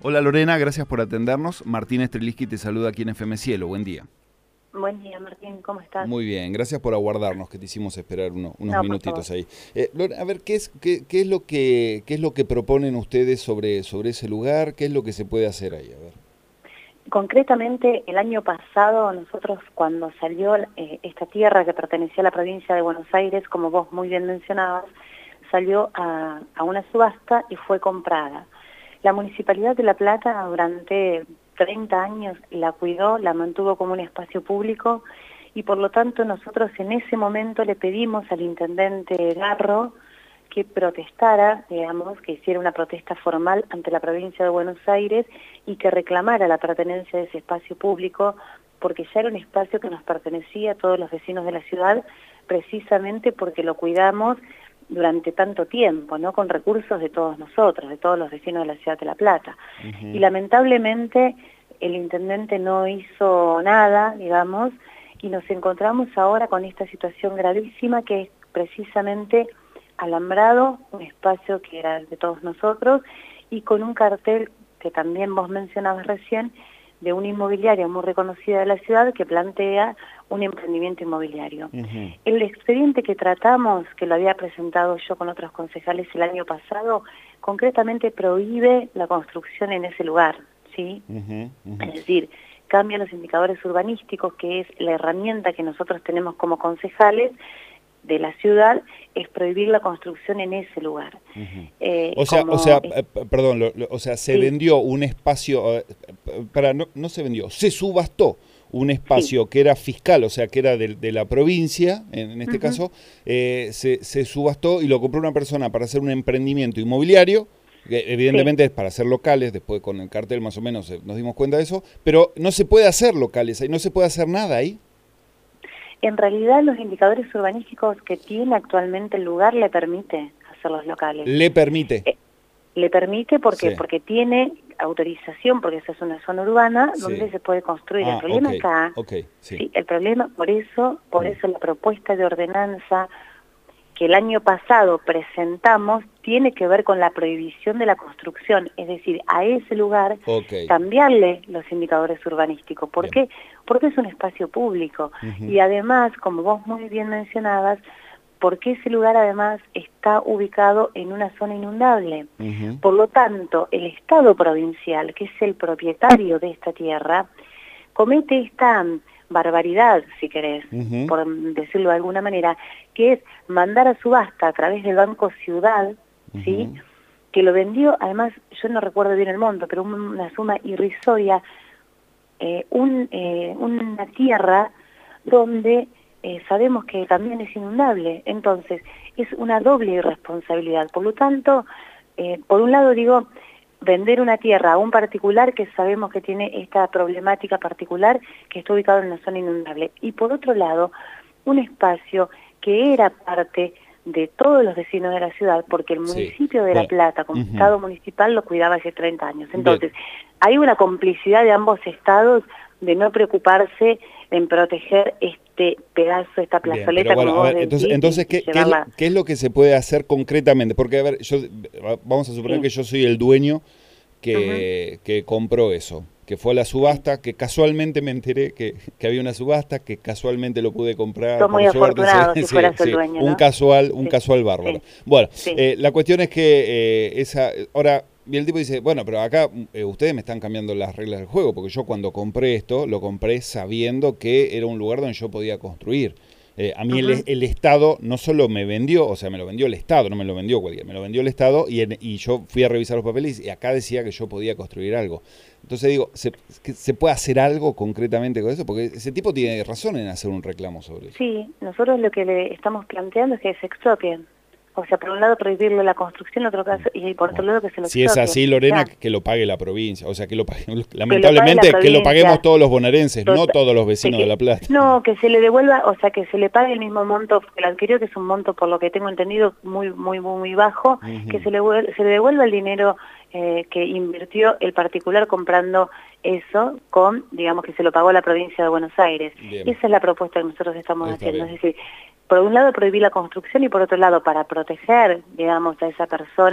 Hola Lorena, gracias por atendernos. Martín Estreliski te saluda aquí en FM Cielo. Buen día. Buen día, Martín, ¿cómo estás? Muy bien, gracias por aguardarnos, que te hicimos esperar unos No, por favor. minutitos ahí. Lorena, a ver, ¿qué es lo que proponen ustedes sobre ese lugar? ¿Qué es lo que se puede hacer ahí? A ver. Concretamente, el año pasado, nosotros cuando salió esta tierra que pertenecía a la provincia de Buenos Aires, como vos muy bien mencionabas, salió a una subasta y fue comprada. La Municipalidad de La Plata durante 30 años la cuidó, la mantuvo como un espacio público y por lo tanto nosotros en ese momento le pedimos al intendente Garro que protestara, digamos, que hiciera una protesta formal ante la provincia de Buenos Aires y que reclamara la pertenencia de ese espacio público, porque ya era un espacio que nos pertenecía a todos los vecinos de la ciudad, precisamente porque lo cuidamos durante tanto tiempo, ¿no? Con recursos de todos nosotros, de todos los vecinos de la ciudad de La Plata. Y lamentablemente el intendente no hizo nada, digamos, y nos encontramos ahora con esta situación gravísima que es precisamente alambrado, un espacio que era de todos nosotros, y con un cartel que también vos mencionabas recién, de una inmobiliaria muy reconocida de la ciudad que plantea un emprendimiento inmobiliario. El expediente que tratamos, que lo había presentado yo con otros concejales el año pasado, concretamente prohíbe la construcción en ese lugar, ¿sí? Es decir, cambia los indicadores urbanísticos, que es la herramienta que nosotros tenemos como concejales de la ciudad, es prohibir la construcción en ese lugar. Perdón, se Sí, vendió un espacio, no se vendió, se subastó un sí. espacio que era fiscal, o sea, que era de la provincia, en este Ujú. caso, se subastó y lo compró una persona para hacer un emprendimiento inmobiliario, que Sí, evidentemente es para hacer locales, después con el cartel más o menos nos dimos cuenta de eso, pero no se puede hacer locales ahí, no se puede hacer nada ahí. en realidad los indicadores urbanísticos que tiene actualmente el lugar le permite hacer los locales. Le permite. Eh, Le permite porque Sí, porque tiene autorización, porque esa es una zona urbana donde sí. se puede construir. El Ah, ok, problema acá, ok, sí. sí, el problema, por eso la propuesta de ordenanza que el año pasado presentamos tiene que ver con la prohibición de la construcción, es decir, a ese lugar Ok, cambiarle los indicadores urbanísticos. ¿Por bien. qué? Porque es un espacio público Ujú, y además, como vos muy bien mencionabas, porque ese lugar además está ubicado en una zona inundable. ujú, Por lo tanto, el Estado provincial, que es el propietario de esta tierra, comete esta barbaridad, si querés, ujú, por decirlo de alguna manera, que es mandar a subasta a través del Banco Ciudad, ¿sí? ujú. Que lo vendió, además, yo no recuerdo bien el monto, pero una suma irrisoria, una tierra donde sabemos que también es inundable. Entonces, es una doble irresponsabilidad. Por lo tanto, por un lado digo, vender una tierra a un particular que sabemos que tiene esta problemática particular, que está ubicado en una zona inundable. Y por otro lado, un espacio que era parte de todos los vecinos de la ciudad, porque el Sí. municipio de La Bueno, Plata, como ujú. Estado municipal, lo cuidaba hace 30 años. Bien. Entonces, hay una complicidad de ambos estados de no preocuparse en proteger este pedazo, esta Bien, pero plazoleta, bueno, como a vos ver, decís, entonces y ¿qué es, llevarla. qué es lo que se puede hacer concretamente? Porque, a ver, vamos a suponer Sí. que yo soy el dueño Ujú. que compró eso, que fue a la Sí. subasta, que casualmente me enteré que había una subasta, que casualmente lo pude comprar, Sos muy por suerte, afortunado si sí, fueras el sí, dueño, un ¿no? casual, un Sí, casual bárbaro. sí, Bueno, sí. la cuestión es que ahora, y el tipo dice, bueno, pero acá ustedes me están cambiando las reglas del juego, porque yo cuando compré esto, lo compré sabiendo que era un lugar donde yo podía construir. A mí Ujú. el Estado no solo me vendió, o sea, me lo vendió el Estado, no me lo vendió cualquiera, me lo vendió el Estado y yo fui a revisar los papeles y acá decía que yo podía construir algo. Entonces digo, ¿se puede hacer algo concretamente con eso? Porque ese tipo tiene razón en hacer un reclamo sobre eso. Sí, nosotros lo que le estamos planteando es que se expropien. O sea, por un lado prohibirle la construcción, en otro caso, y por otro Bueno, lado que se lo si es expropien. así, Lorena, Ya, que lo pague la provincia. O sea, que lo pague, que lo pague la lamentablemente, que lo paguemos provincia. todos los bonaerenses, no Tota- todos los de vecinos de que, La Plata. no, que se le devuelva, o sea, que se le pague el mismo monto que lo adquirió, que es un monto, por lo que tengo entendido, muy bajo, que Ujú, se le devuelva el dinero que invirtió el particular comprando eso con, digamos, que se lo pagó la provincia de Buenos Aires. bien, Esa es la propuesta que nosotros estamos está haciendo, es bien. decir, por un lado prohibir la construcción y por otro lado para proteger, digamos, a esa persona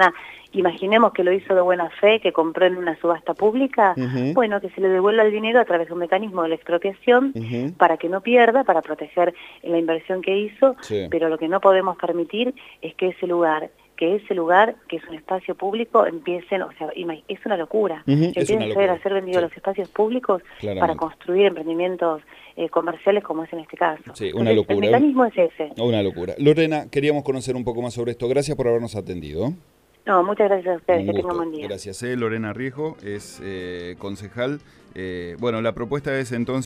imaginemos que lo hizo de buena fe, que compró en una subasta pública, bueno, que se le devuelva el dinero a través de un mecanismo de la expropiación para que no pierda, para proteger la inversión que hizo, pero lo que no podemos permitir es que ese lugar, que es un espacio público, empiecen, o sea, es una locura, empiecen a ser vendidos los espacios públicos para construir emprendimientos comerciales como es en este caso. Sí, una locura. El mecanismo es ese. Una locura. Lorena, queríamos conocer un poco más sobre esto. Gracias por habernos atendido. No, muchas gracias a ustedes, que tengan buen día. Gracias. Lorena Riesgo es concejal. Bueno, la propuesta es entonces...